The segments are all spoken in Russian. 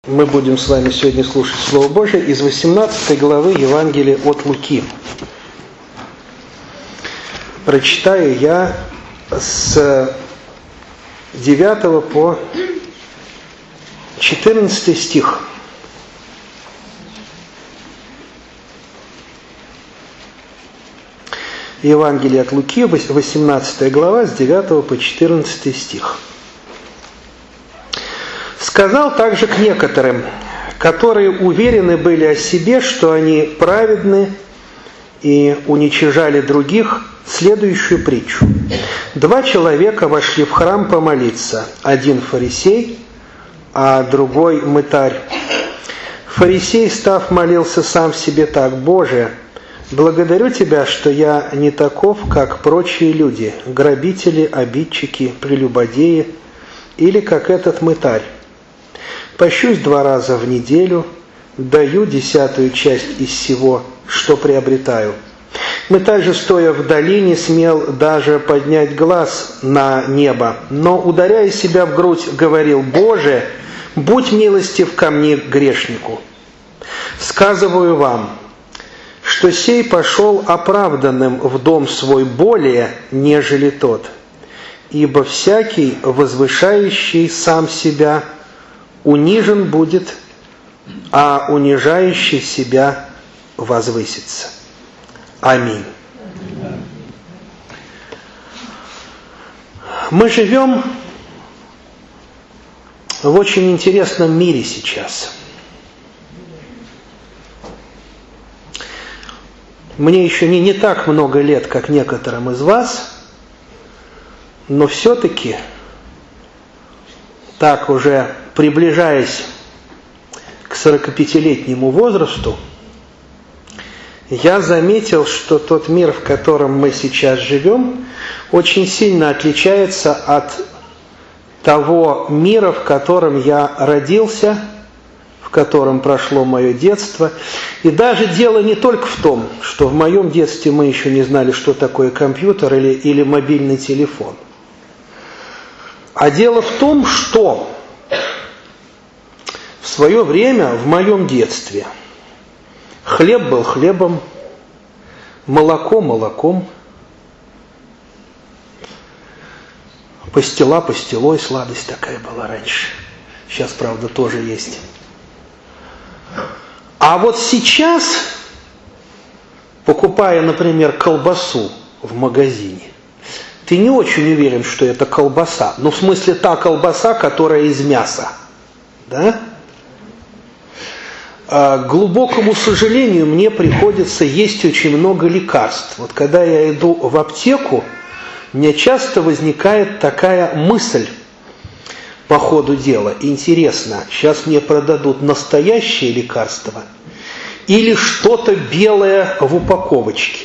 Мы будем с вами сегодня слушать Слово Божие из 18 главы Евангелия от Луки. Прочитаю я с 9 по 14 стих. Евангелие от Луки, 18 глава, с 9 по 14 стих. «Сказал также к некоторым, которые уверены были о себе, что они праведны и уничижали других, следующую притчу. 2 человека вошли в храм помолиться, один фарисей, а другой мытарь. Фарисей, став, молился сам себе так: «Боже, благодарю Тебя, что я не таков, как прочие люди, грабители, обидчики, прелюбодеи, или как этот мытарь. Пощусь 2 раза в неделю, даю 10 часть из всего, что приобретаю». Мытарь же, стоя вдали, не смел даже поднять глаз на небо, но, ударяя себя в грудь, говорил: «Боже, будь милостив ко мне, грешнику. Сказываю вам, что сей пошел оправданным в дом свой более, нежели тот. Ибо всякий, возвышающий сам себя, унижен будет, а унижающий себя возвысится». Аминь. Мы живем в очень интересном мире сейчас. Мне еще не так много лет, как некоторым из вас, но все-таки, так уже приближаясь к 45-летнему возрасту, я заметил, что тот мир, в котором мы сейчас живем, очень сильно отличается от того мира, в котором я родился, в котором прошло мое детство. И даже дело не только в том, что в моем детстве мы еще не знали, что такое компьютер или мобильный телефон. А дело в том, что в свое время, в моем детстве, хлеб был хлебом, молоко молоком, пастила пастилой, сладость такая была раньше. Сейчас, правда, тоже есть. А вот сейчас, покупая, например, колбасу в магазине, ты не очень уверен, что это колбаса. Ну, в смысле, та колбаса, которая из мяса. Да? К глубокому сожалению, мне приходится есть очень много лекарств. Вот когда я иду в аптеку, у меня часто возникает такая мысль по ходу дела: интересно, сейчас мне продадут настоящее лекарство или что-то белое в упаковочке?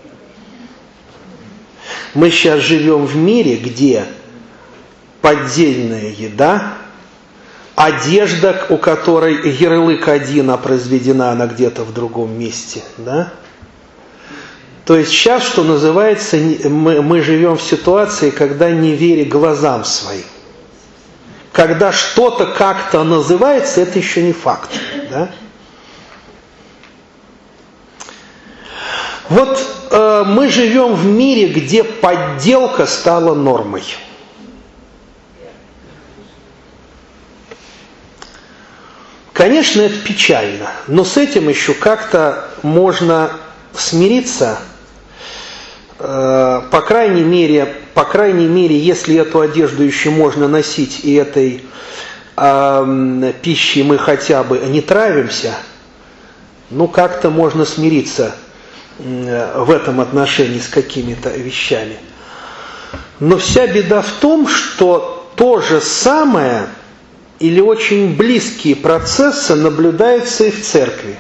Мы сейчас живем в мире, где поддельная еда, одежда, у которой ярлык один, а произведена она где-то в другом месте. Да? То есть сейчас, что называется, мы живем в ситуации, когда не веря глазам своим. Когда что-то как-то называется, это еще не факт. Да? Вот мы живем в мире, где подделка стала нормой. Конечно, это печально, но с этим еще как-то можно смириться, по крайней мере, если эту одежду еще можно носить, и этой пищей мы хотя бы не травимся, ну как-то можно смириться в этом отношении с какими-то вещами. Но вся беда в том, что то же самое или очень близкие процессы наблюдаются и в церкви.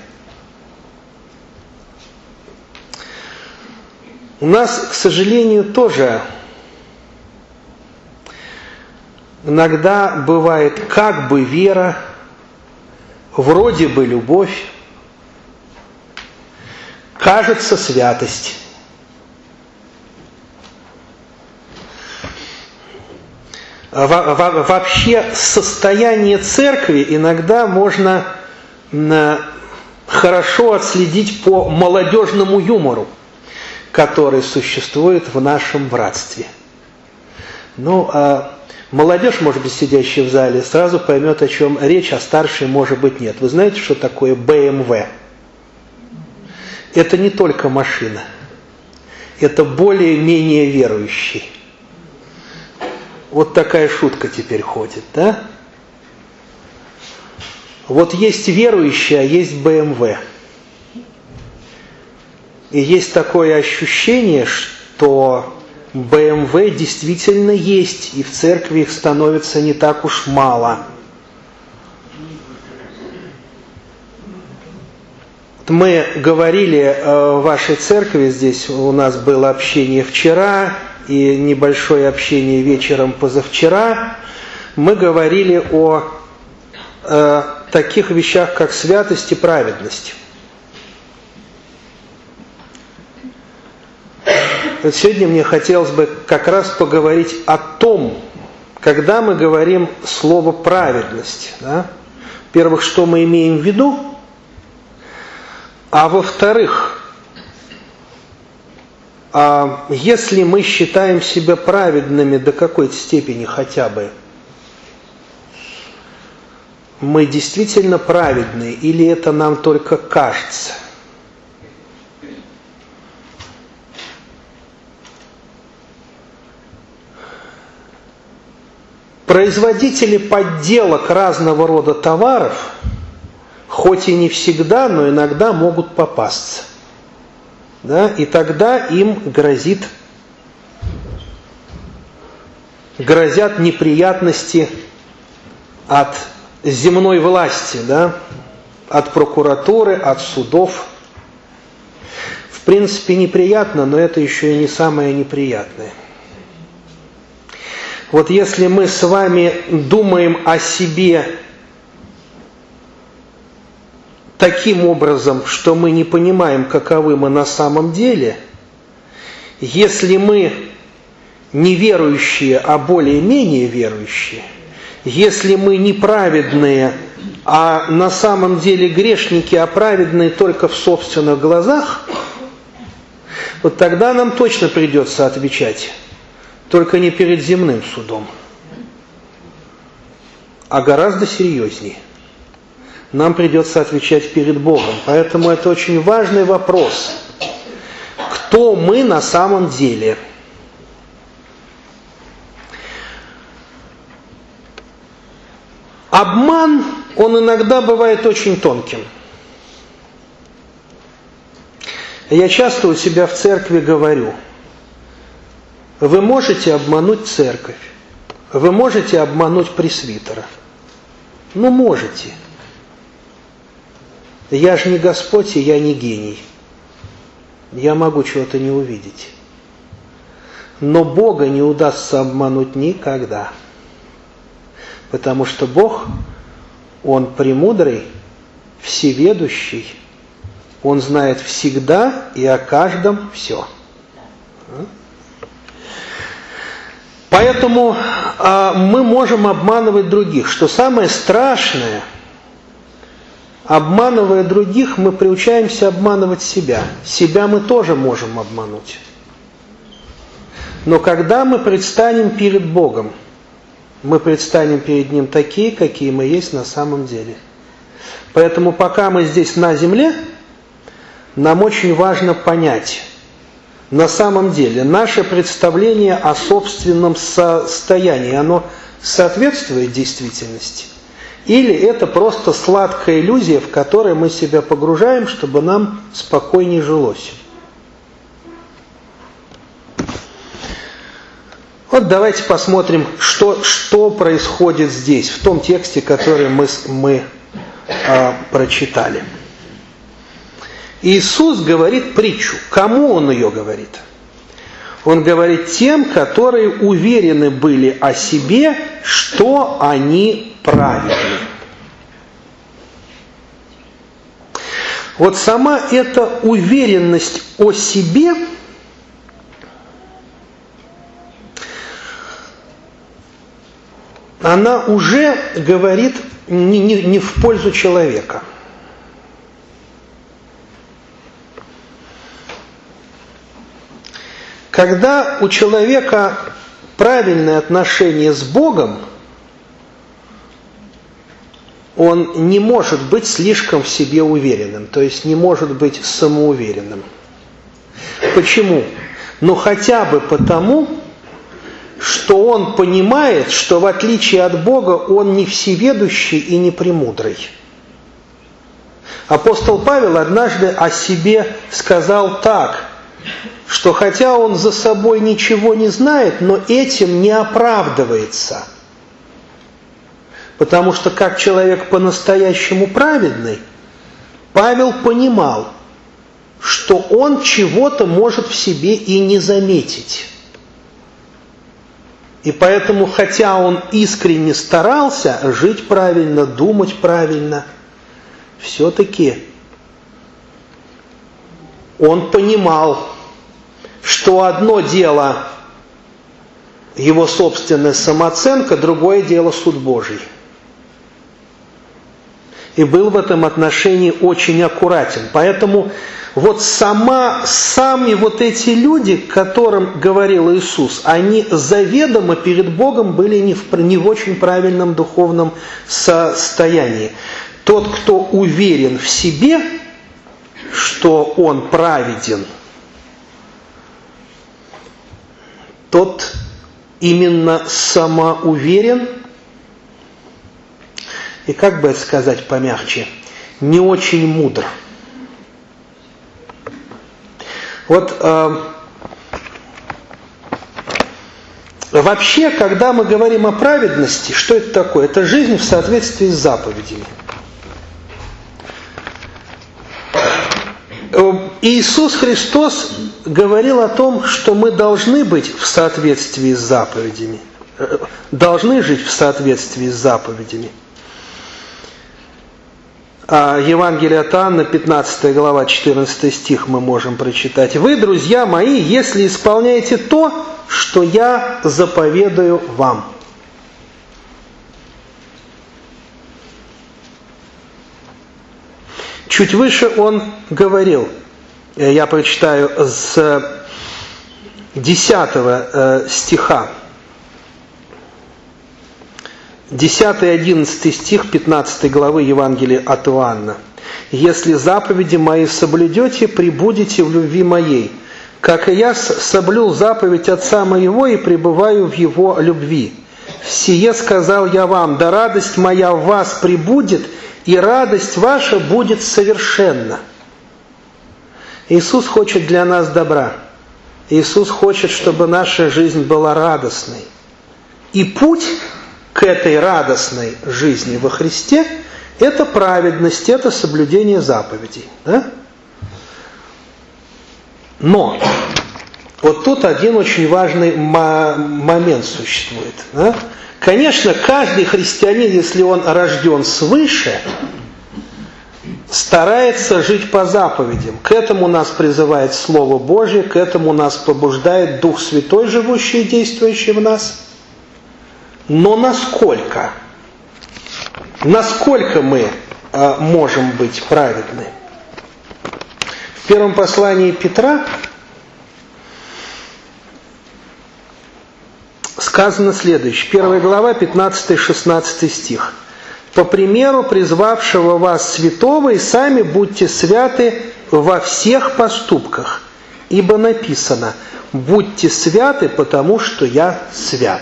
У нас, к сожалению, тоже иногда бывает как бы вера, вроде бы любовь, кажется святость. Вообще состояние церкви иногда можно хорошо отследить по молодежному юмору, который существует в нашем братстве. Ну, а молодежь, может быть, сидящая в зале, сразу поймет, о чем речь, а старшие, может быть, нет. Вы знаете, что такое BMW? Это не только машина, это более-менее верующий. Вот такая шутка теперь ходит, да? Вот есть верующий, а есть BMW. И есть такое ощущение, что BMW действительно есть, и в церкви их становится не так уж мало. Мы говорили в вашей церкви, здесь у нас было общение вчера и небольшое общение вечером позавчера. Мы говорили о таких вещах, как святость и праведность. Вот сегодня мне хотелось бы как раз поговорить о том, когда мы говорим слово «праведность». Да? Во-первых, что мы имеем в виду, а во-вторых, если мы считаем себя праведными до какой-то степени хотя бы, мы действительно праведны или это нам только кажется? Производители подделок разного рода товаров, хоть и не всегда, но иногда могут попасться. Да? И тогда им грозят неприятности от земной власти, да? От прокуратуры, от судов. В принципе, неприятно, но это еще и не самое неприятное. Вот если мы с вами думаем о себе таким образом, что мы не понимаем, каковы мы на самом деле, если мы не верующие, а более-менее верующие, если мы не праведные, а на самом деле грешники, а праведные только в собственных глазах, вот тогда нам точно придется отвечать. Только не перед земным судом, а гораздо серьезнее. Нам придется отвечать перед Богом. Поэтому это очень важный вопрос. Кто мы на самом деле? Обман, он иногда бывает очень тонким. Я часто у себя в церкви говорю: вы можете обмануть церковь, вы можете обмануть пресвитера. Ну, можете. Я же не Господь, и я не гений. Я могу чего-то не увидеть. Но Бога не удастся обмануть никогда. Потому что Бог, Он премудрый, всеведущий, Он знает всегда и о каждом все. Поэтому мы можем обманывать других. Что самое страшное, обманывая других, мы приучаемся обманывать себя. Себя мы тоже можем обмануть. Но когда мы предстанем перед Богом, мы предстанем перед Ним такие, какие мы есть на самом деле. Поэтому пока мы здесь на земле, нам очень важно понять, на самом деле, наше представление о собственном состоянии, оно соответствует действительности? Или это просто сладкая иллюзия, в которой мы себя погружаем, чтобы нам спокойнее жилось? Вот давайте посмотрим, что происходит здесь, в том тексте, который мы прочитали. Иисус говорит притчу. Кому Он ее говорит? Он говорит тем, которые уверены были о себе, что они праведны. Вот сама эта уверенность о себе она уже говорит не в пользу человека. Когда у человека правильное отношение с Богом, он не может быть слишком в себе уверенным, то есть не может быть самоуверенным. Почему? Ну хотя бы потому, что он понимает, что в отличие от Бога он не всеведущий и не премудрый. Апостол Павел однажды о себе сказал так, что хотя он за собой ничего не знает, но этим не оправдывается. Потому что как человек по-настоящему праведный, Павел понимал, что он чего-то может в себе и не заметить. И поэтому, хотя он искренне старался жить правильно, думать правильно, все-таки он понимал, что одно дело его собственная самооценка, другое дело суд Божий. И был в этом отношении очень аккуратен. Поэтому вот сами вот эти люди, которым говорил Иисус, они заведомо перед Богом были не в очень правильном духовном состоянии. Тот, кто уверен в себе, что он праведен, тот именно самоуверен, и, как бы это сказать помягче, не очень мудр. Вот вообще, когда мы говорим о праведности, что это такое? Это жизнь в соответствии с заповедями. Иисус Христос говорил о том, что мы должны быть в соответствии с заповедями, должны жить в соответствии с заповедями. Евангелие от Иоанна, 15 глава, 14 стих мы можем прочитать. «Вы, друзья мои, если исполняете то, что я заповедую вам». Чуть выше он говорил, я прочитаю с 10 стиха, 10 и 11 стих 15 главы Евангелия от Иоанна. «Если заповеди мои соблюдете, пребудете в любви моей, как и я соблюл заповедь Отца моего и пребываю в его любви. Сие сказал я вам, да радость моя в вас пребудет, и радость ваша будет совершенна». Иисус хочет для нас добра. Иисус хочет, чтобы наша жизнь была радостной. И путь к этой радостной жизни во Христе – это праведность, это соблюдение заповедей. Да? Но вот тут один очень важный момент существует. Да? Конечно, каждый христианин, если он рожден свыше, старается жить по заповедям. К этому нас призывает Слово Божье, к этому нас побуждает Дух Святой, живущий и действующий в нас. Но насколько? Насколько мы можем быть праведны? В первом послании Петра сказано следующее. 1 глава, 15-16 стих. «По примеру призвавшего вас святого, и сами будьте святы во всех поступках, ибо написано: будьте святы, потому что я свят».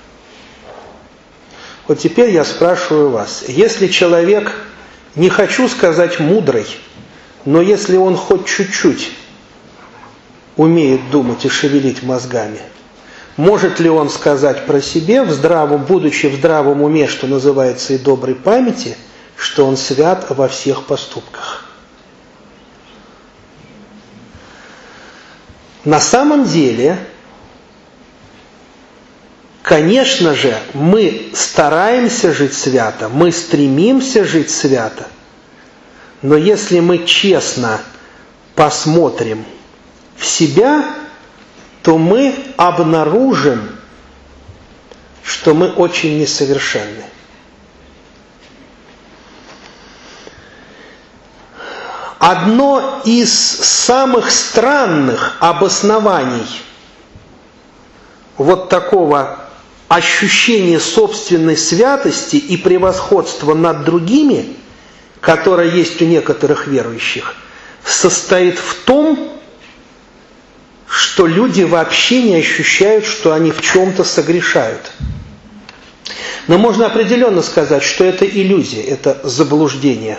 Вот теперь я спрашиваю вас, если человек, не хочу сказать мудрый, но если он хоть чуть-чуть умеет думать и шевелить мозгами, может ли он сказать про себя, будучи в здравом уме, что называется, и доброй памяти, что он свят во всех поступках? На самом деле, конечно же, мы стараемся жить свято, мы стремимся жить свято, но если мы честно посмотрим в себя, то мы обнаружим что мы очень несовершенны. Одно из самых странных обоснований вот такого ощущения собственной святости и превосходства над другими, которое есть у некоторых верующих, состоит в том, что люди вообще не ощущают, что они в чем-то согрешают. Но можно определенно сказать, что это иллюзия, это заблуждение.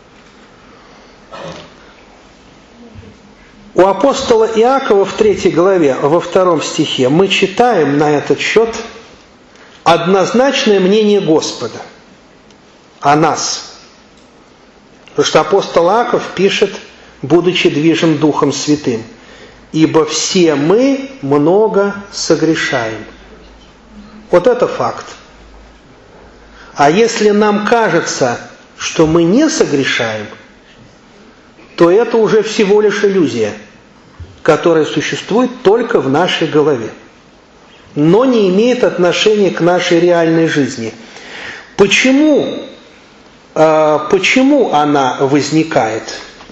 У апостола Иакова в 3 главе, во 2 стихе, мы читаем на этот счет однозначное мнение Господа о нас. Потому что апостол Иаков пишет, будучи движим Духом Святым: «Ибо все мы много согрешаем». Вот это факт. А если нам кажется, что мы не согрешаем, то это уже всего лишь иллюзия, которая существует только в нашей голове, но не имеет отношения к нашей реальной жизни. Почему она возникает?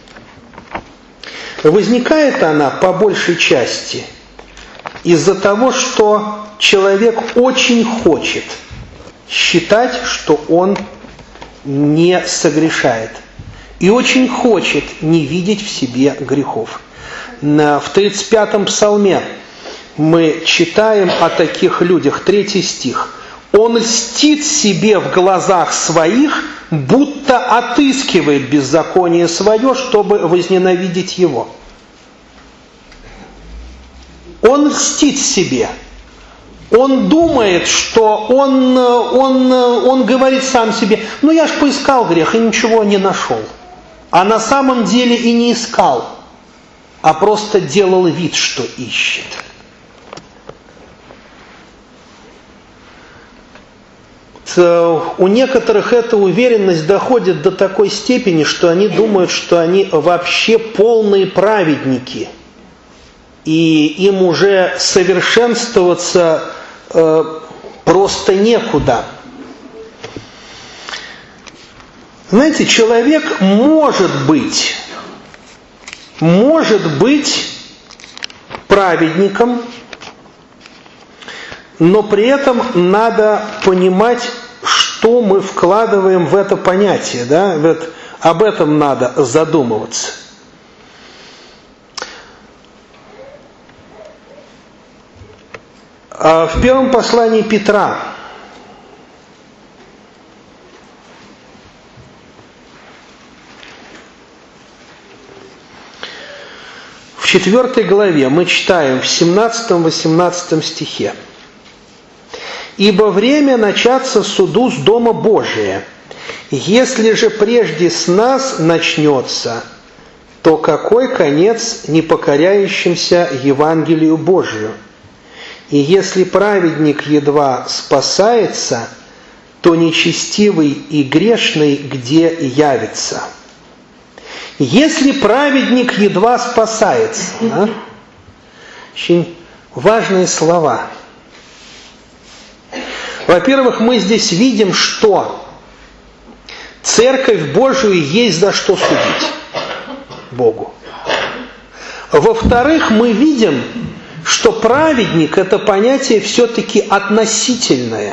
Возникает она по большей части из-за того, что человек очень хочет считать, что он не согрешает, и очень хочет не видеть в себе грехов. В 35-м псалме мы читаем о таких людях, 3 стих. «Он льстит себе в глазах своих, будто отыскивает беззаконие свое, чтобы возненавидеть его». Он льстит себе. Он думает, что он говорит сам себе: ну я ж поискал грех и ничего не нашел. А на самом деле и не искал, а просто делал вид, что ищет. У некоторых эта уверенность доходит до такой степени, что они думают, что они вообще полные праведники, и им уже совершенствоваться просто некуда. Знаете, человек может быть праведником, но при этом надо понимать, что мы вкладываем в это понятие, да? Вот об этом надо задумываться. В первом послании Петра, в 4 главе мы читаем в 17-18 стихе: «Ибо время начаться суду с Дома Божия. Если же прежде с нас начнется, то какой конец непокоряющимся Евангелию Божию? И если праведник едва спасается, то нечестивый и грешный где явится?» Если праведник едва спасается, да? Очень важные слова. Во-первых, мы здесь видим, что Церковь Божию есть за что судить Богу. Во-вторых, мы видим, что праведник – это понятие все-таки относительное.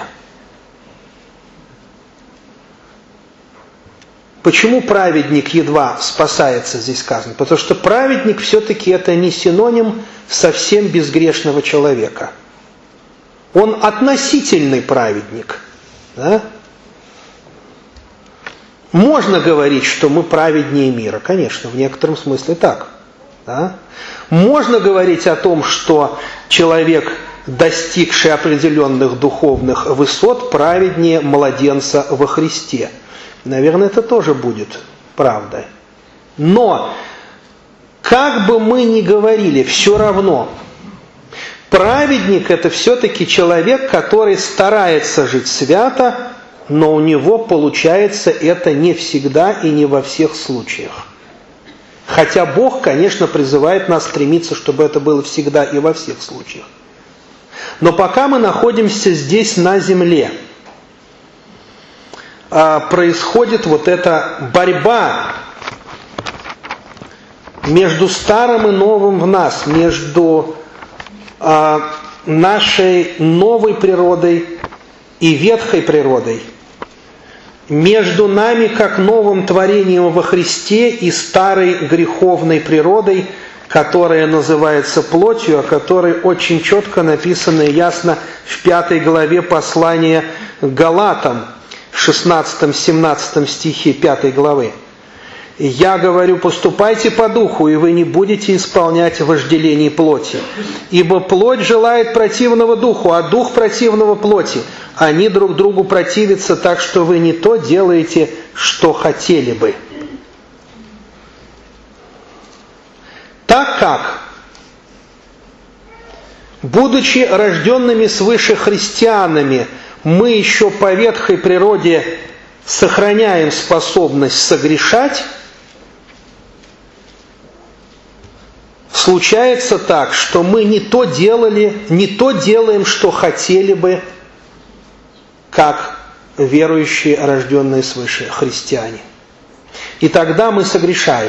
Почему праведник едва спасается, здесь сказано? Потому что праведник все-таки это не синоним совсем безгрешного человека. Он относительный праведник. Да? Можно говорить, что мы праведнее мира. Конечно, в некотором смысле так. Да? Можно говорить о том, что человек, достигший определенных духовных высот, праведнее младенца во Христе. Наверное, это тоже будет правдой. Но, как бы мы ни говорили, все равно, праведник – это все-таки человек, который старается жить свято, но у него получается это не всегда и не во всех случаях. Хотя Бог, конечно, призывает нас стремиться, чтобы это было всегда и во всех случаях. Но пока мы находимся здесь на земле, происходит вот эта борьба между старым и новым в нас, между нашей новой природой и ветхой природой, между нами как новым творением во Христе и старой греховной природой, которая называется плотью, о которой очень четко написано и ясно в 5 главе послания к Галатам, в 16-17 стихе 5 главы. «Я говорю, поступайте по духу, и вы не будете исполнять вожделений плоти. Ибо плоть желает противного духу, а дух противного плоти. Они друг другу противятся, так что вы не то делаете, что хотели бы». Так как, будучи рожденными свыше христианами, мы еще по ветхой природе сохраняем способность согрешать, случается так, что мы не то делаем, что хотели бы, как верующие, рожденные свыше христиане. И тогда мы согрешаем.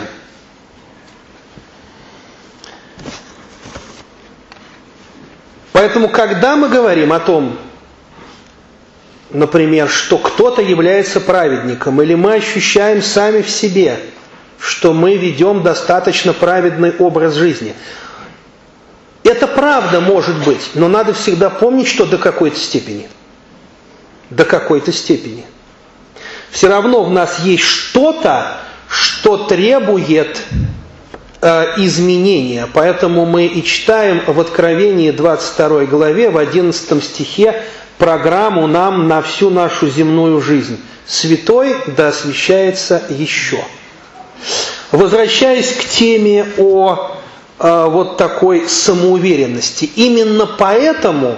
Поэтому, когда мы говорим о том, например, что кто-то является праведником, или мы ощущаем сами в себе, что мы ведем достаточно праведный образ жизни, это правда может быть, но надо всегда помнить, что до какой-то степени. До какой-то степени. Все равно в нас есть что-то, что требует изменения. Поэтому мы и читаем в Откровении 22 главе, в 11 стихе, программу нам на всю нашу земную жизнь. Святой да освящается еще. Возвращаясь к теме о вот такой самоуверенности. Именно поэтому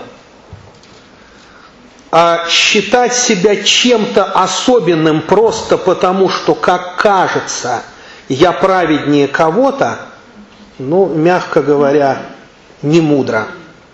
считать себя чем-то особенным просто потому, что, как кажется, я праведнее кого-то, мягко говоря, не мудро.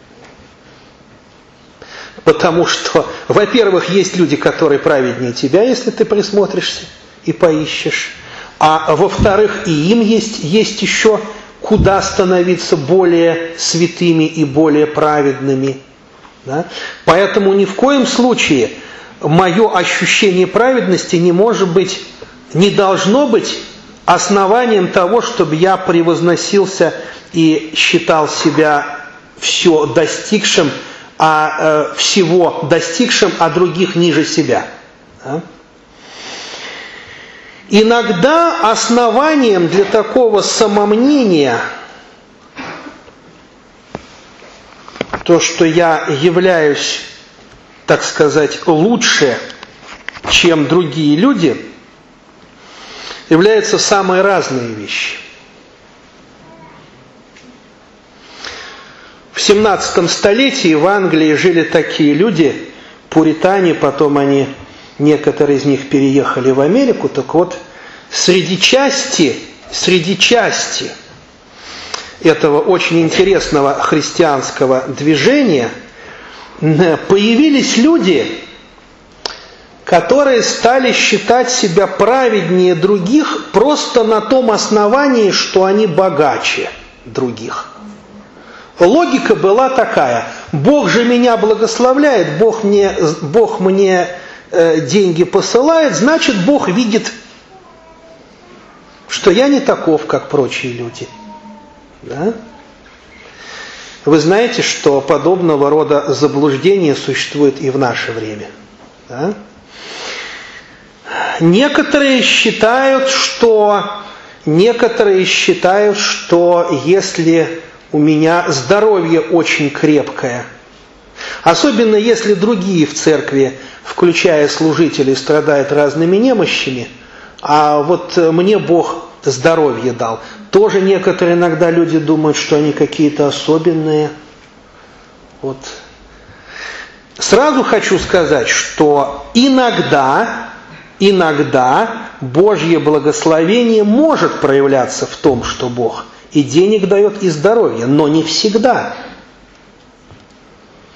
Потому что, во-первых, есть люди, которые праведнее тебя, если ты присмотришься и поищешь. А во-вторых, и им есть еще куда становиться более святыми и более праведными. Да? Поэтому ни в коем случае мое ощущение праведности не должно быть основанием того, чтобы я превозносился и считал себя всего достигшим, а других ниже себя. Да? Иногда основанием для такого самомнения то, что я являюсь, так сказать, лучше, чем другие люди, являются самые разные вещи. В 17 столетии в Англии жили такие люди, пуритане, потом некоторые из них переехали в Америку. Так вот, среди части этого очень интересного христианского движения появились люди, которые стали считать себя праведнее других просто на том основании, что они богаче других. Логика была такая: Бог же меня благословляет, Бог мне деньги посылает, значит, Бог видит, что я не таков, как прочие люди. Да? Вы знаете, что подобного рода заблуждения существует и в наше время. Да? Некоторые считают, что если у меня здоровье очень крепкое, особенно если другие в церкви, включая служителей, страдают разными немощами, а вот мне Бог здоровье дал. Тоже некоторые иногда люди думают, что они какие-то особенные. Вот. Сразу хочу сказать, что иногда Божье благословение может проявляться в том, что Бог и денег дает, и здоровье, но не всегда.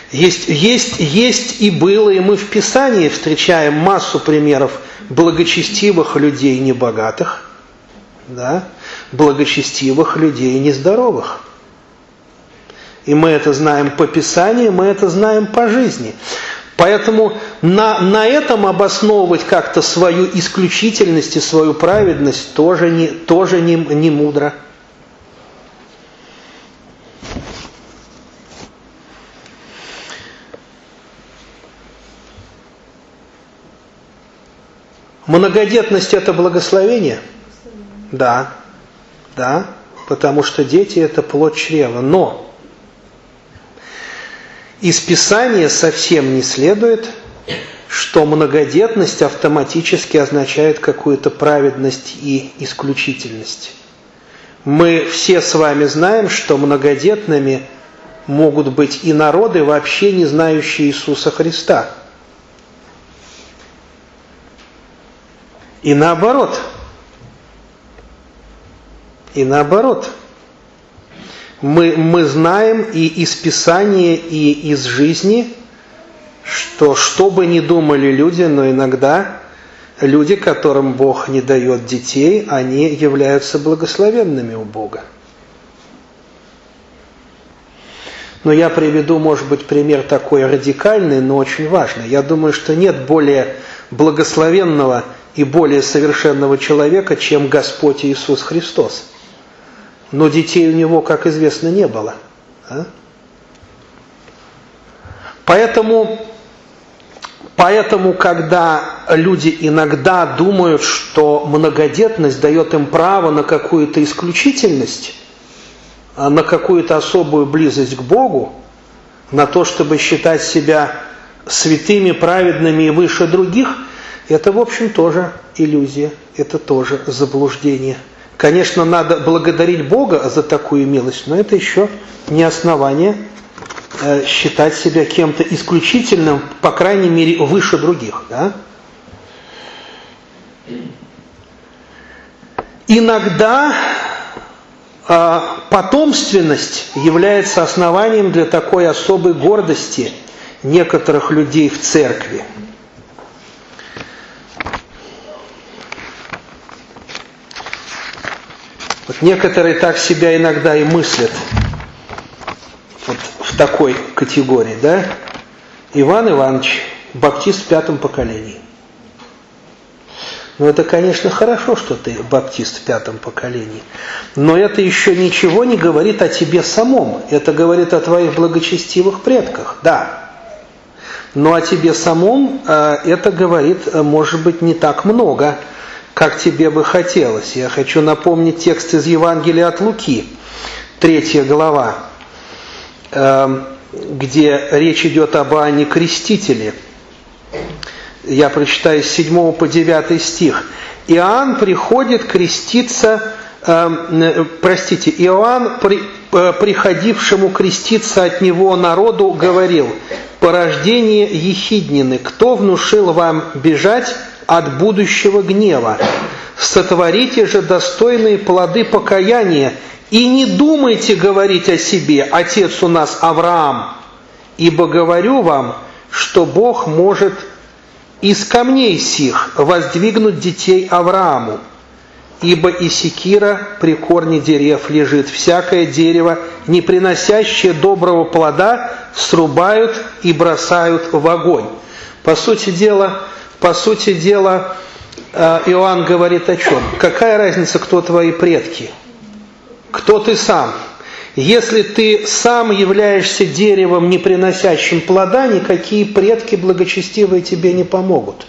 Есть и было, и мы в Писании встречаем массу примеров благочестивых людей небогатых, да, благочестивых людей нездоровых. И мы это знаем по Писанию, мы это знаем по жизни. Поэтому на этом обосновывать как-то свою исключительность и свою праведность тоже не мудро. Многодетность – это благословение? Да, потому что дети – это плод чрева. Но из Писания совсем не следует, что многодетность автоматически означает какую-то праведность и исключительность. Мы все с вами знаем, что многодетными могут быть и народы, вообще не знающие Иисуса Христа. И наоборот. Мы знаем и из Писания, и из жизни, что бы ни думали люди, но иногда люди, которым Бог не дает детей, они являются благословенными у Бога. Но я приведу, может быть, пример такой радикальный, но очень важный. Я думаю, что нет более благословенного и более совершенного человека, чем Господь Иисус Христос. Но детей у него, как известно, не было. Поэтому, когда люди иногда думают, что многодетность дает им право на какую-то исключительность, на какую-то особую близость к Богу, на то, чтобы считать себя святыми, праведными и выше других, это, в общем, тоже иллюзия, это тоже заблуждение. Конечно, надо благодарить Бога за такую милость, но это еще не основание считать себя кем-то исключительным, по крайней мере, выше других. Да? Иногда потомственность является основанием для такой особой гордости некоторых людей в церкви. Вот некоторые так себя иногда и мыслят, вот в такой категории, да? Иван Иванович, баптист в 5-м поколении. Ну, это, конечно, хорошо, что ты баптист в 5-м поколении, но это еще ничего не говорит о тебе самом. Это говорит о твоих благочестивых предках, да. Но о тебе самом это говорит, может быть, не так много, как тебе бы хотелось. Я хочу напомнить текст из Евангелия от Луки, 3 глава, где речь идет об Иоанне Крестителе. Я прочитаю с 7 по 9 стих. Иоанн приходит креститься, Иоанн, приходившему креститься от него народу, говорил: «Порождение ехиднины, кто внушил вам бежать от будущего гнева? Сотворите же достойные плоды покаяния, и не думайте говорить о себе: отец у нас Авраам, ибо говорю вам, что Бог может из камней сих воздвигнуть детей Аврааму. Ибо и секира при корне дерев лежит, всякое дерево, не приносящее доброго плода, срубают и бросают в огонь». По сути дела, Иоанн говорит о чем? Какая разница, кто твои предки? Кто ты сам? Если ты сам являешься деревом, не приносящим плода, никакие предки благочестивые тебе не помогут.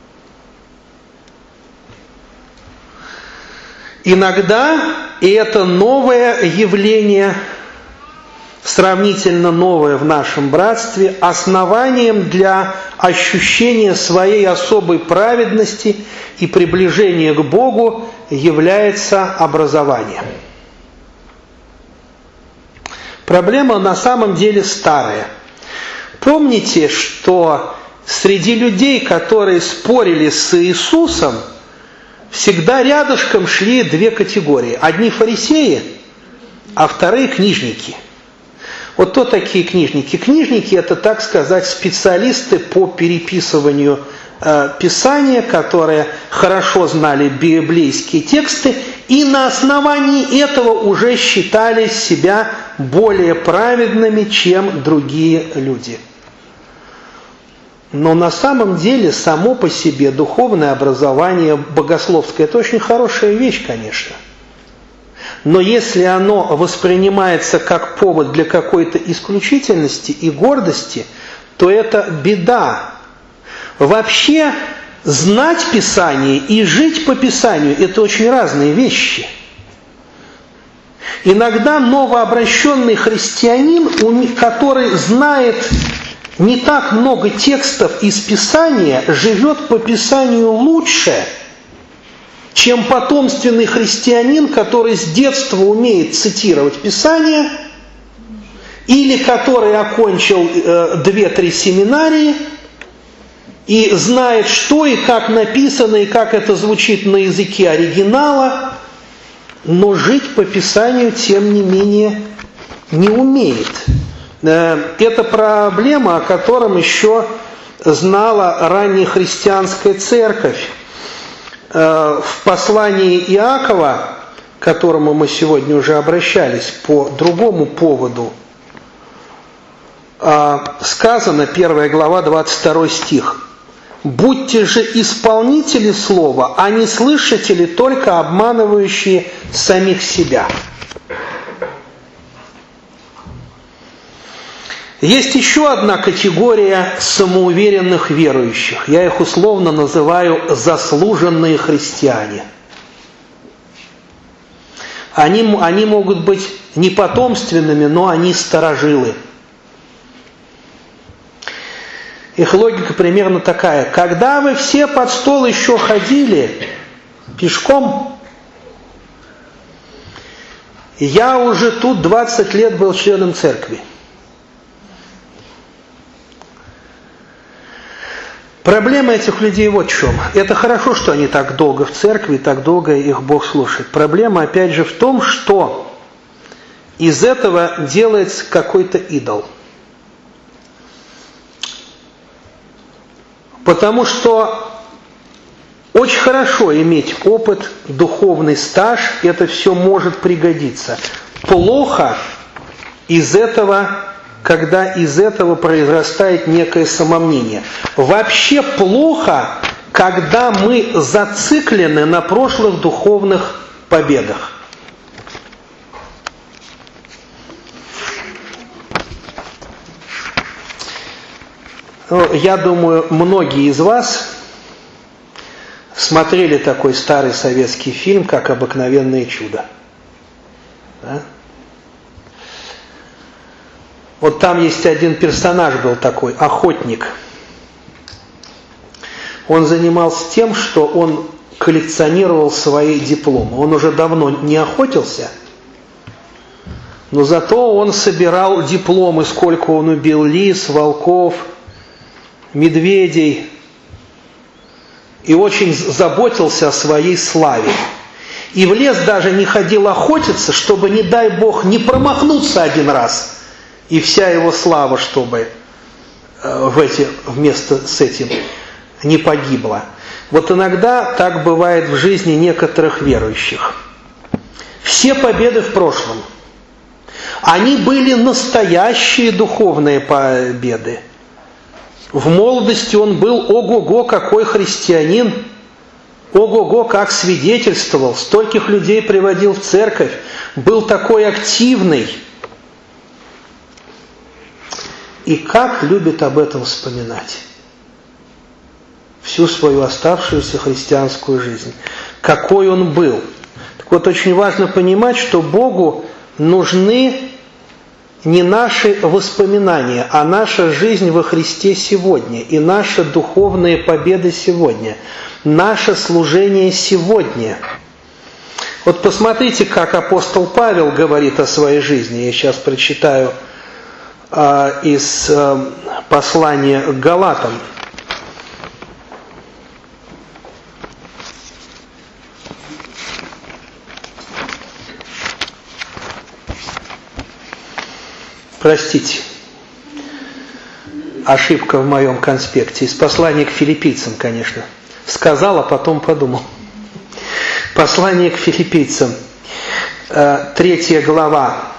Иногда, и это новое явление, сравнительно новое в нашем братстве, основанием для ощущения своей особой праведности и приближения к Богу является образование. Проблема на самом деле старая. Помните, что среди людей, которые спорили с Иисусом, всегда рядышком шли две категории. Одни фарисеи, а вторые книжники. Вот кто такие книжники? Книжники – это, так сказать, специалисты по переписыванию Писания, которые хорошо знали библейские тексты и на основании этого уже считали себя более праведными, чем другие люди. Но на самом деле само по себе духовное образование богословское – это очень хорошая вещь, конечно. Но если оно воспринимается как повод для какой-то исключительности и гордости, то это беда. Вообще, знать Писание и жить по Писанию – это очень разные вещи. Иногда новообращенный христианин, который знает не так много текстов из Писания, живет по Писанию лучше, чем потомственный христианин, который с детства умеет цитировать Писание, или который окончил 2-3 семинарии и знает, что и как написано, и как это звучит на языке оригинала, но жить по Писанию, тем не менее, не умеет. Это проблема, о котором еще знала раннехристианская церковь. В послании Иакова, к которому мы сегодня уже обращались по другому поводу, сказано, 1 глава, 22 стих: «Будьте же исполнители слова, а не слышатели, только обманывающие самих себя». Есть еще одна категория самоуверенных верующих. Я их условно называю заслуженные христиане. Они могут быть не потомственными, но они старожилы. Их логика примерно такая: когда вы все под стол еще ходили пешком, я уже тут 20 лет был членом церкви. Проблема этих людей вот в чем. Это хорошо, что они так долго в церкви, так долго их Бог слушает. Проблема, опять же, в том, что из этого делается какой-то идол. Потому что очень хорошо иметь опыт, духовный стаж, это все может пригодиться. Плохо из этого, когда из этого произрастает некое самомнение. Вообще плохо, когда мы зациклены на прошлых духовных победах. Я думаю, многие из вас смотрели такой старый советский фильм, как «Обыкновенное чудо». Да? Вот там есть один персонаж был такой, охотник. Он занимался тем, что он коллекционировал свои дипломы. Он уже давно не охотился, но зато он собирал дипломы, сколько он убил лис, волков, медведей, и очень заботился о своей славе. И в лес даже не ходил охотиться, чтобы, не дай Бог, не промахнуться один раз, и вся его слава, чтобы вместе с этим не погибла. Вот иногда так бывает в жизни некоторых верующих. Все победы в прошлом, они были настоящие духовные победы. В молодости он был ого-го какой христианин, ого-го как свидетельствовал, стольких людей приводил в церковь, был такой активный. И как любит об этом вспоминать всю свою оставшуюся христианскую жизнь. Какой он был. Так вот, очень важно понимать, что Богу нужны не наши воспоминания, а наша жизнь во Христе сегодня и наши духовные победы сегодня, наше служение сегодня. Вот посмотрите, как апостол Павел говорит о своей жизни. Я сейчас прочитаю из послания к Галатам. Простите, ошибка в моем конспекте. Из послания к филиппийцам, конечно. Сказал, а потом подумал. Послание к филиппийцам, 3 глава,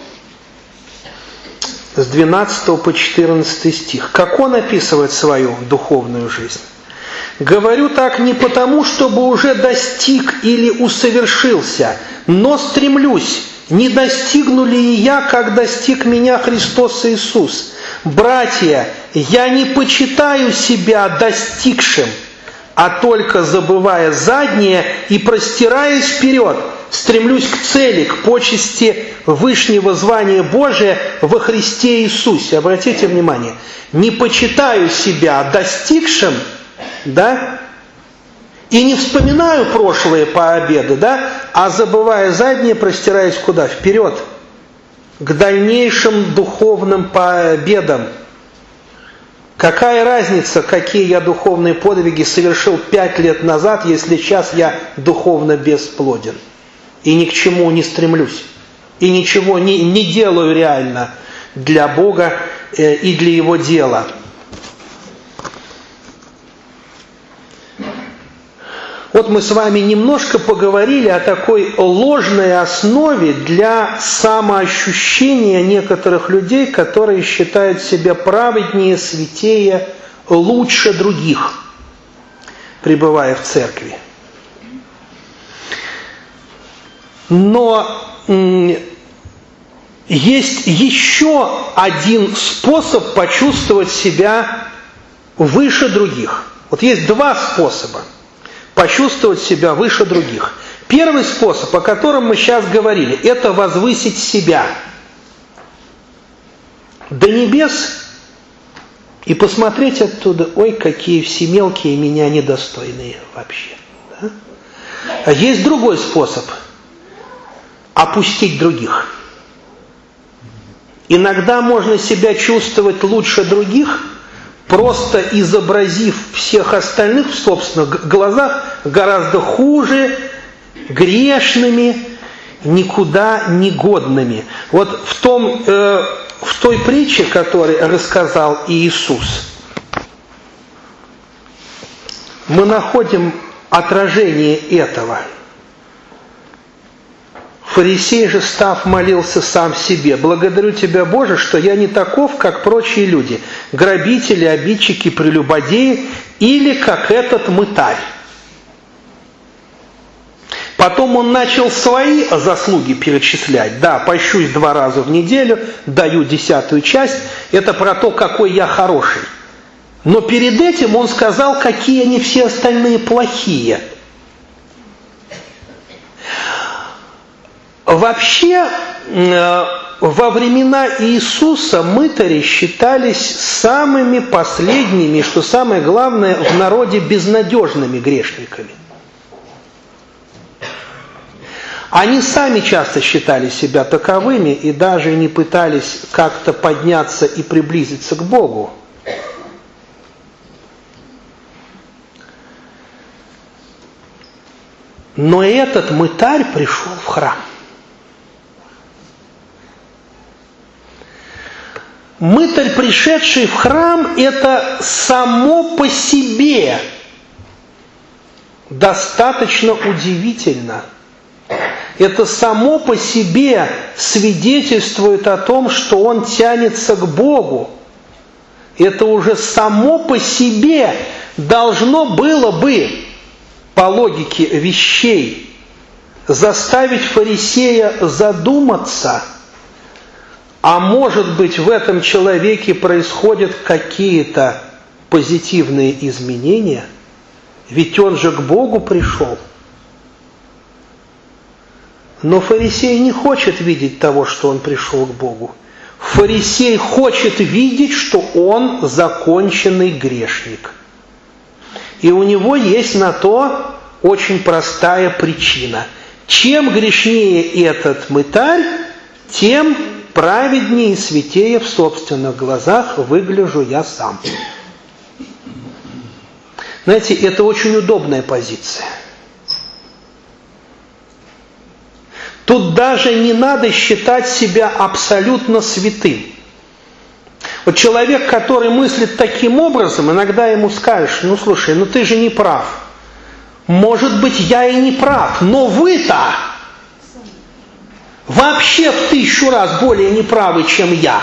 с 12 по 14 стих. Как он описывает свою духовную жизнь? «Говорю так не потому, чтобы уже достиг или усовершился, но стремлюсь, не достигну ли и я, как достиг меня Христос Иисус. Братья, я не почитаю себя достигшим, а только забывая заднее и простираясь вперед, стремлюсь к цели, к почести вышнего звания Божия во Христе Иисусе». Обратите внимание, не почитаю себя достигшим, да, и не вспоминаю прошлые победы, да, а забывая заднее, простираясь куда? Вперед, к дальнейшим духовным победам. Какая разница, какие я духовные подвиги совершил 5 лет назад, если сейчас я духовно бесплоден и ни к чему не стремлюсь, и ничего не делаю реально для Бога и для Его дела. Вот мы с вами немножко поговорили о такой ложной основе для самоощущения некоторых людей, которые считают себя праведнее, святее, лучше других, пребывая в церкви. Но есть еще один способ почувствовать себя выше других. Вот есть 2 способа почувствовать себя выше других. Первый способ, о котором мы сейчас говорили, это возвысить себя до небес и посмотреть оттуда: ой, какие все мелкие, меня недостойные вообще. Да? А есть другой способ – опустить других. Иногда можно себя чувствовать лучше других, просто изобразив всех остальных в собственных глазах гораздо хуже, грешными, никуда не годными. Вот в той притче, которую рассказал Иисус, мы находим отражение этого. Фарисей же, став, молился сам себе: «Благодарю Тебя, Боже, что я не таков, как прочие люди, грабители, обидчики, прелюбодеи, или как этот мытарь». Потом он начал свои заслуги перечислять. Да, пощусь 2 раза в неделю, даю 10-ю часть. Это про то, какой я хороший. Но перед этим он сказал, какие они все остальные плохие. Вообще, во времена Иисуса мытари считались самыми последними, что самое главное, в народе безнадежными грешниками. Они сами часто считали себя таковыми и даже не пытались как-то подняться и приблизиться к Богу. Но этот мытарь пришел в храм. Мытарь, пришедший в храм, это само по себе достаточно удивительно. Это само по себе свидетельствует о том, что он тянется к Богу. Это уже само по себе должно было бы, по логике вещей, заставить фарисея задуматься, а может быть, в этом человеке происходят какие-то позитивные изменения, ведь он же к Богу пришел. Но фарисей не хочет видеть того, что он пришел к Богу. Фарисей хочет видеть, что он законченный грешник. И у него есть на то очень простая причина. Чем грешнее этот мытарь, тем праведнее и святее в собственных глазах выгляжу я сам. Знаете, это очень удобная позиция. Тут даже не надо считать себя абсолютно святым. Вот человек, который мыслит таким образом, иногда ему скажешь: ну слушай, ну ты же не прав. Может быть, я и не прав, но вы-то вообще в 1000 раз более неправы, чем я.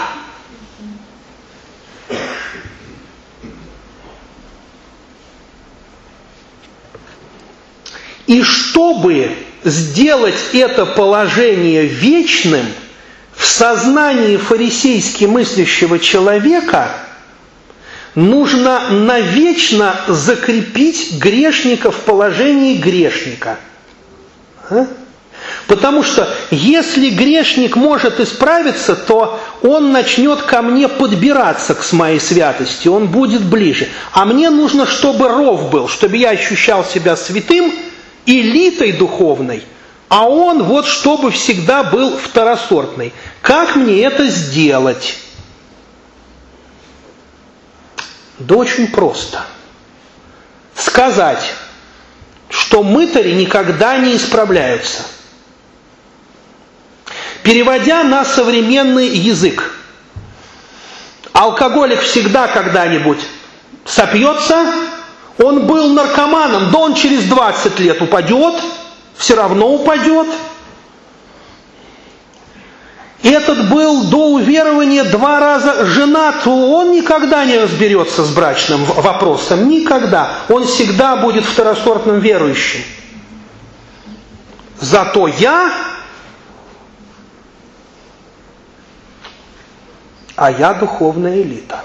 И чтобы сделать это положение вечным, в сознании фарисейски мыслящего человека нужно навечно закрепить грешника в положении грешника. Потому что если грешник может исправиться, то он начнет ко мне подбираться к моей святости, он будет ближе. А мне нужно, чтобы ров был, чтобы я ощущал себя святым, элитой духовной, а он вот чтобы всегда был второсортный. Как мне это сделать? Да очень просто. Сказать, что мытари никогда не исправляются. Переводя на современный язык, алкоголик всегда когда-нибудь сопьется, он был наркоманом, да он через 20 лет упадет, все равно упадет. Этот был до уверования 2 раза женат, он никогда не разберется с брачным вопросом, никогда. Он всегда будет второсортным верующим. Зато я духовная элита.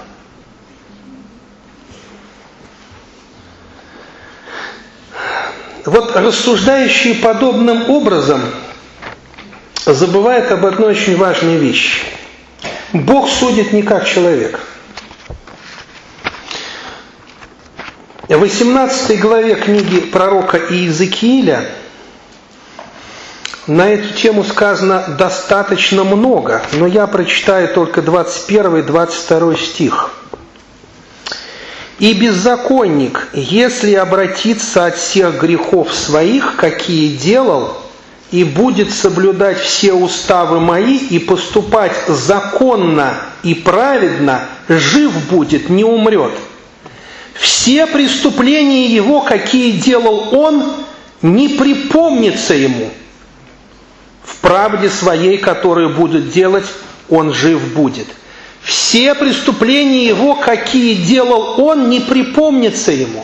Вот рассуждающие подобным образом забывают об одной очень важной вещи. Бог судит не как человек. В 18 главе книги пророка Иезекииля на эту тему сказано достаточно много, но я прочитаю только 21-22 стих. «И беззаконник, если обратится от всех грехов своих, какие делал, и будет соблюдать все уставы мои, и поступать законно и праведно, жив будет, не умрет. Все преступления его, какие делал он, не припомнится ему. В правде своей, которую будет делать, он жив будет. Все преступления его, какие делал он, не припомнится ему».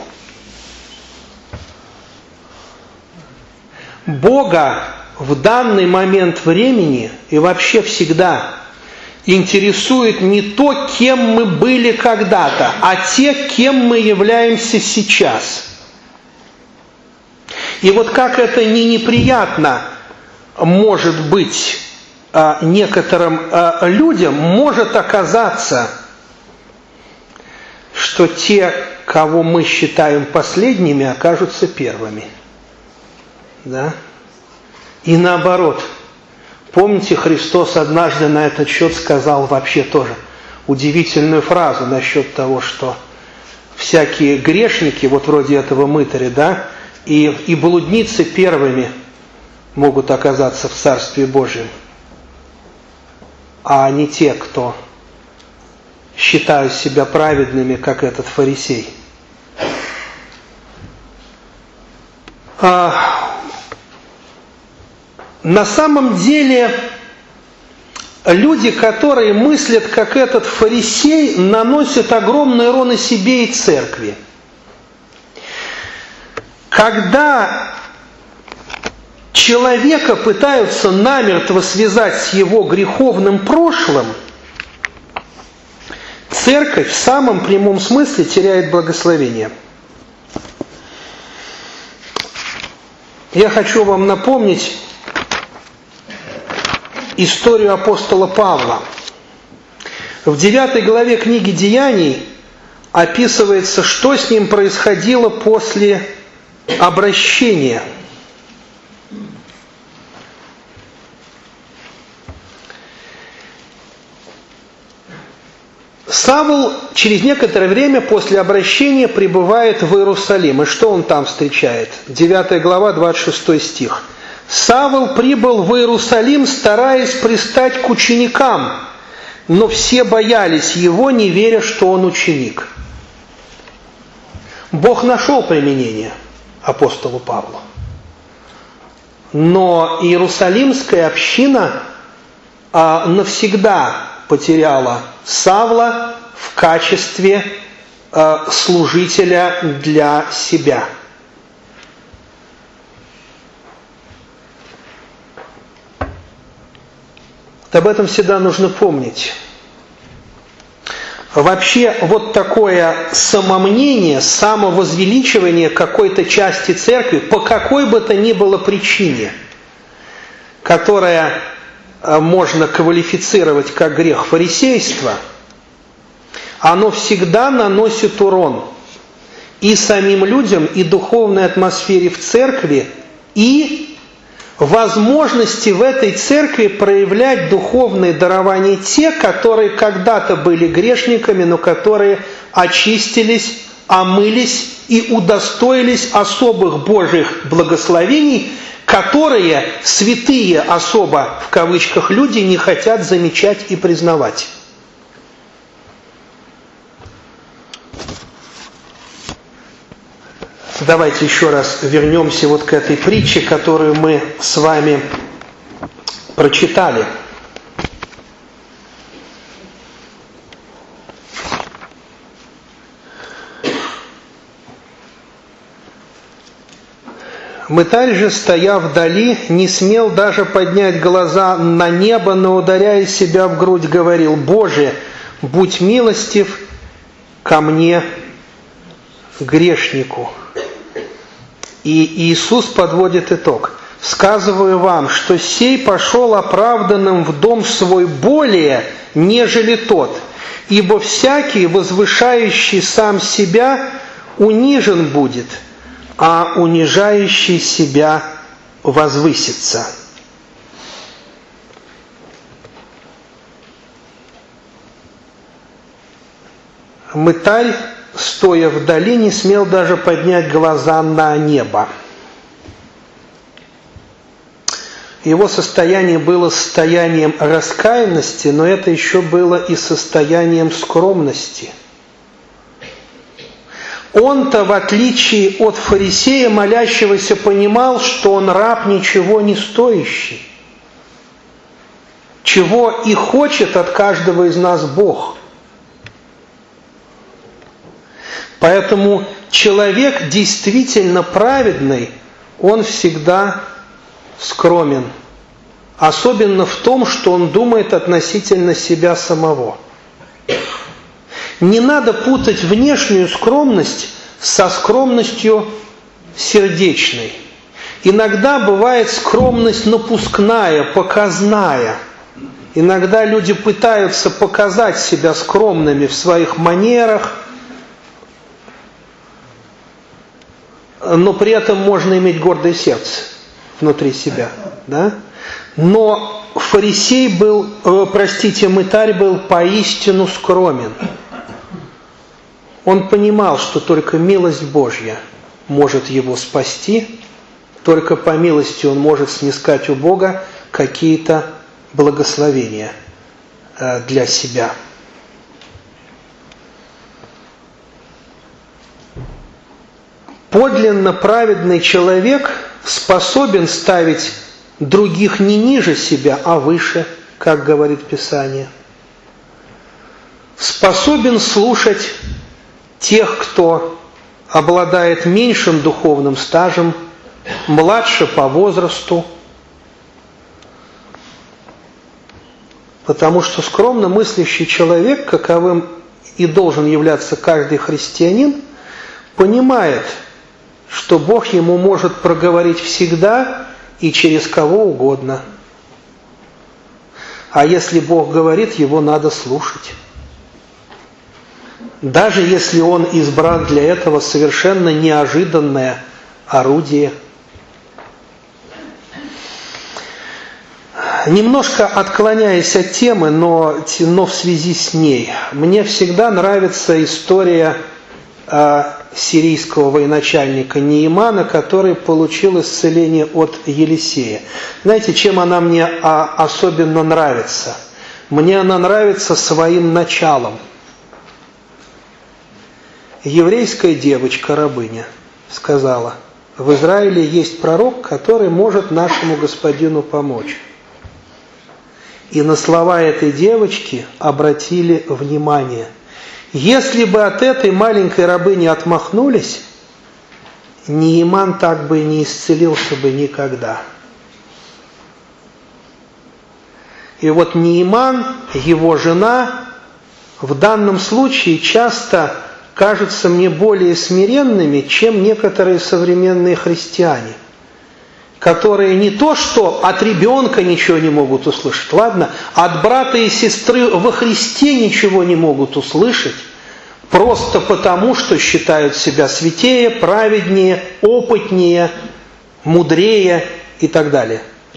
Бога в данный момент времени и вообще всегда интересует не то, кем мы были когда-то, а те, кем мы являемся сейчас. И вот как это не неприятно может быть некоторым людям, может оказаться, что те, кого мы считаем последними, окажутся первыми. Да? И наоборот. Помните, Христос однажды на этот счет сказал вообще тоже удивительную фразу насчет того, что всякие грешники, вот вроде этого мытаря, да, и блудницы первыми могут оказаться в Царстве Божьем, а не те, кто считают себя праведными, как этот фарисей. На самом деле, люди, которые мыслят, как этот фарисей, наносят огромный урон и себе, и церкви. Когда человека пытаются намертво связать с его греховным прошлым, церковь в самом прямом смысле теряет благословение. Я хочу вам напомнить историю апостола Павла. В 9 главе книги Деяний описывается, что с ним происходило после обращения. Савл через некоторое время после обращения прибывает в Иерусалим. И что он там встречает? 9 глава, 26 стих. «Савл прибыл в Иерусалим, стараясь пристать к ученикам, но все боялись его, не веря, что он ученик. Бог нашел применение апостолу Павлу. Но Иерусалимская община навсегда потеряла Савла в качестве служителя для себя. Об этом всегда нужно помнить. Вообще, вот такое самомнение, самовозвеличивание какой-то части церкви, по какой бы то ни было причине, которая можно квалифицировать как грех фарисейства, оно всегда наносит урон и самим людям, и духовной атмосфере в церкви, и возможности в этой церкви проявлять духовные дарования те, которые когда-то были грешниками, но которые очистились, омылись и удостоились особых Божьих благословений, которые святые особо, в кавычках, люди не хотят замечать и признавать. Давайте еще раз вернемся вот к этой притче, которую мы с вами прочитали. Мытарь же, стоя вдали, не смел даже поднять глаза на небо, но, ударяя себя в грудь, говорил: «Боже, будь милостив ко мне, грешнику». И Иисус подводит итог. «Сказываю вам, что сей пошел оправданным в дом свой более, нежели тот, ибо всякий, возвышающий сам себя, унижен будет, а унижающий себя возвысится». Мытарь, стоя вдали, не смел даже поднять глаза на небо. Его состояние было состоянием раскаянности, но это еще было и состоянием скромности. Он-то, в отличие от фарисея, молящегося, понимал, что он раб ничего не стоящий, чего и хочет от каждого из нас Бог. Поэтому человек действительно праведный, он всегда скромен. Особенно в том, что он думает относительно себя самого. Не надо путать внешнюю скромность со скромностью сердечной. Иногда бывает скромность напускная, показная. Иногда люди пытаются показать себя скромными в своих манерах, но при этом можно иметь гордое сердце внутри себя, да? Но фарисей был, мытарь был поистину скромен. Он понимал, что только милость Божья может его спасти, только по милости он может снискать у Бога какие-то благословения для себя. Подлинно праведный человек способен ставить других не ниже себя, а выше, как говорит Писание. Способен слушать тех, кто обладает меньшим духовным стажем, младше по возрасту, потому что скромно мыслящий человек, каковым и должен являться каждый христианин, понимает, что Бог ему может проговорить всегда и через кого угодно. А если Бог говорит, его надо слушать. Даже если он избран для этого совершенно неожиданное орудие. Немножко отклоняясь от темы, но в связи с ней, мне всегда нравится история сирийского военачальника Неимана, который получил исцеление от Елисея. Знаете, чем она мне особенно нравится? Мне она нравится своим началом. Еврейская девочка-рабыня сказала: в Израиле есть пророк, который может нашему господину помочь. И на слова этой девочки обратили внимание. Если бы от этой маленькой рабыни отмахнулись, Нееман так бы и не исцелился бы никогда. И вот Нееман, его жена, в данном случае часто кажутся мне более смиренными, чем некоторые современные христиане, которые не то что от ребенка ничего не могут услышать, ладно, от брата и сестры во Христе ничего не могут услышать, просто потому, что считают себя святее, праведнее, опытнее, мудрее и так далее.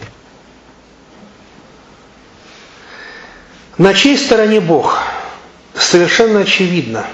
На чьей стороне Бог? Совершенно очевидно.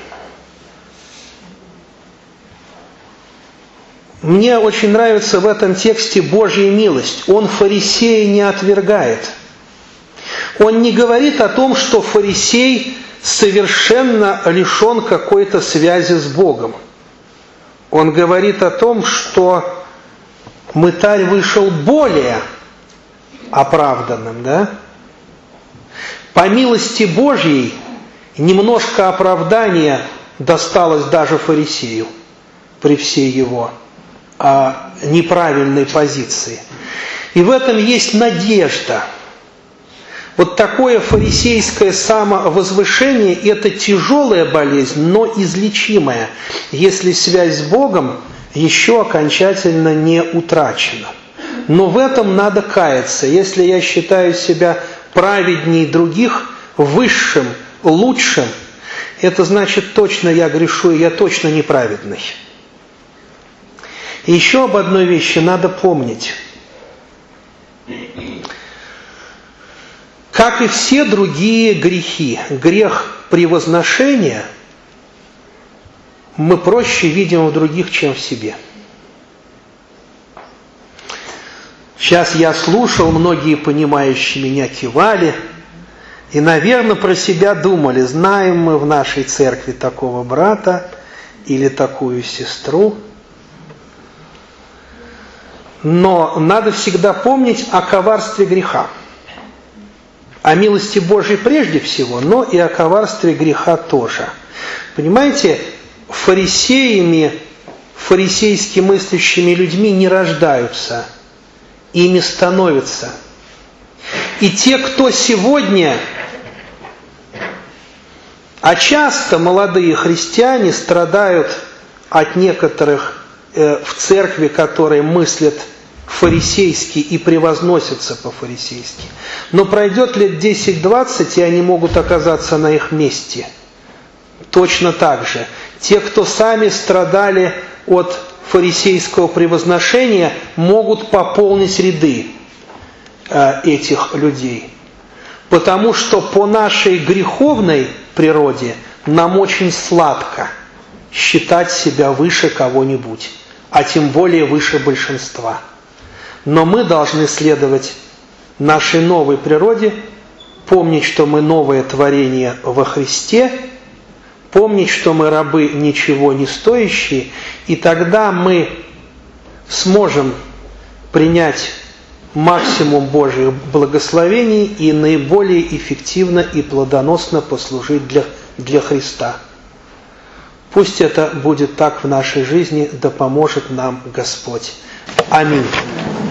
Мне очень нравится в этом тексте Божья милость. Он фарисея не отвергает. Он не говорит о том, что фарисей совершенно лишен какой-то связи с Богом. Он говорит о том, что мытарь вышел более оправданным, да? По милости Божьей немножко оправдания досталось даже фарисею при всей его неправильной позиции. И в этом есть надежда. Вот такое фарисейское самовозвышение – это тяжелая болезнь, но излечимая, если связь с Богом еще окончательно не утрачена. Но в этом надо каяться. Если я считаю себя праведнее других, высшим, лучшим, это значит, точно я грешу, и я точно неправедный. И еще об одной вещи надо помнить. Как и все другие грехи, грех превозношения мы проще видим в других, чем в себе. Сейчас я слушал, многие понимающие меня кивали, и, наверное, про себя думали: знаем мы в нашей церкви такого брата или такую сестру. Но надо всегда помнить о коварстве греха. О милости Божьей прежде всего, но и о коварстве греха тоже. Понимаете, фарисеями, фарисейски мыслящими людьми не рождаются, ими становятся. И те, кто сегодня, а часто молодые христиане страдают от некоторых в церкви, которые мыслят фарисейски и превозносятся по-фарисейски. Но пройдет лет 10-20, и они могут оказаться на их месте. Точно так же. Те, кто сами страдали от фарисейского превозношения, могут пополнить ряды этих людей. Потому что по нашей греховной природе нам очень сладко считать себя выше кого-нибудь, а тем более выше большинства. Но мы должны следовать нашей новой природе, помнить, что мы новое творение во Христе, помнить, что мы рабы ничего не стоящие, и тогда мы сможем принять максимум Божьих благословений и наиболее эффективно и плодоносно послужить для Христа. Пусть это будет так в нашей жизни, да поможет нам Господь. Аминь.